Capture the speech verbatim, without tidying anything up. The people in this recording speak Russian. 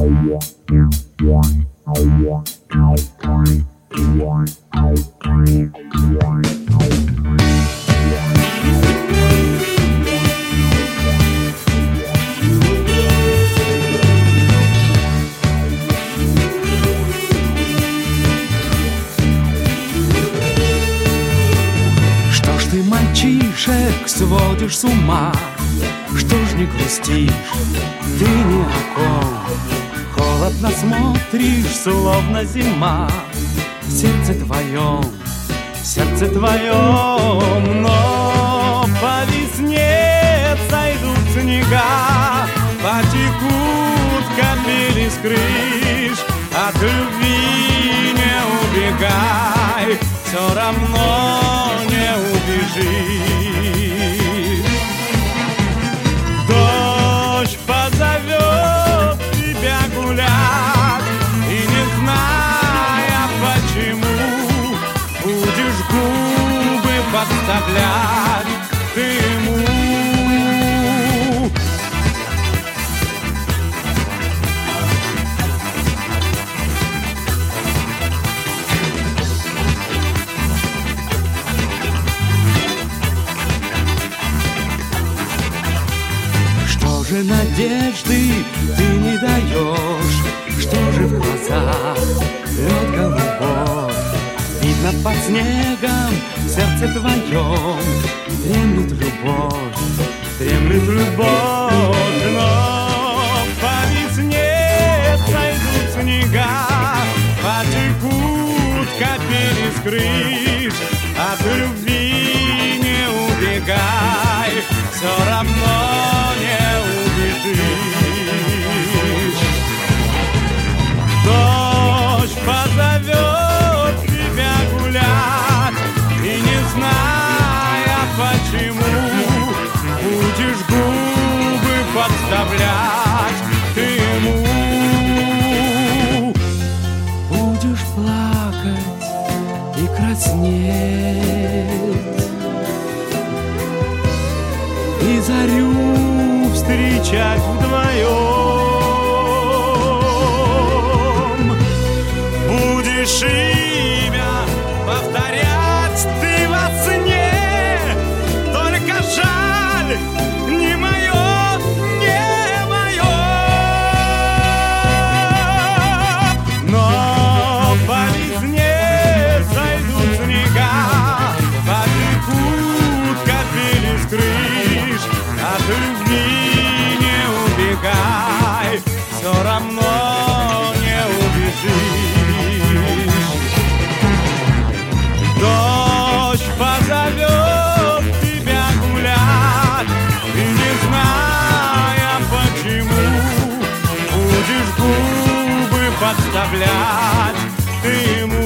Сводишь с ума, что ж не грустишь, ты ни о ком. Холодно смотришь, словно зима, в сердце твоем, в сердце твоем. Но по весне сойдут снега, потекут капели с крыш. От любви не убегай, все равно не убежишь. Дождь позовет тебя гулять, и не зная почему, будешь губы подставлять ты ему. Надежды ты не даешь, что же в глазах лед голубой. Видно под снегом в сердце твоем дремлет любовь, дремлет любовь. Но по весне сойдут снега, потекут капели с крыш. От любви не убегай, все равно не убежишь. Дождь позовет тебя гулять, и не зная почему, будешь губы подставлять ты ему. Будешь плакать и краснеть, и зарю встречать вдвоем. Будешь имя повторять ты во сне, только жаль, не мое, не мое. Но по весне сойдут снега, потекут капели с крыш. От любви не убегай, все равно не убежишь. Дождь позовет тебя гулять, и не зная почему, будешь губы подставлять ты ему.